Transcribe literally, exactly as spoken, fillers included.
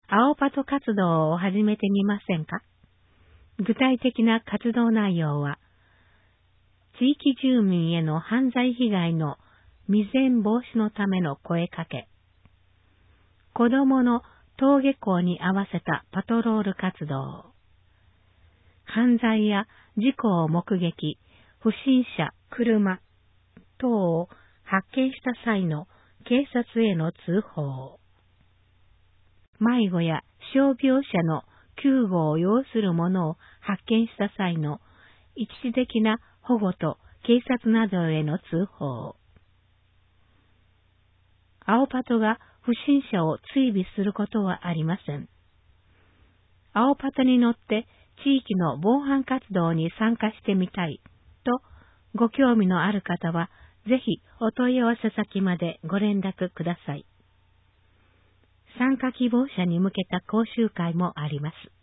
青パト活動を始めてみませんか？具体的な活動内容は、地域住民への犯罪被害の未然防止のための声かけ、子供の登下校に合わせたパトロール活動、犯罪や事故を目撃、不審者、車等を発見した際の警察への通報、迷子や傷病者の救護を要する者を発見した際の一時的な保護と警察などへの通報。青パトが不審者を追尾することはありません。青パトに乗って地域の防犯活動に参加してみたいとご興味のある方は、ぜひお問い合わせ先までご連絡ください。参加希望者に向けた講習会もあります。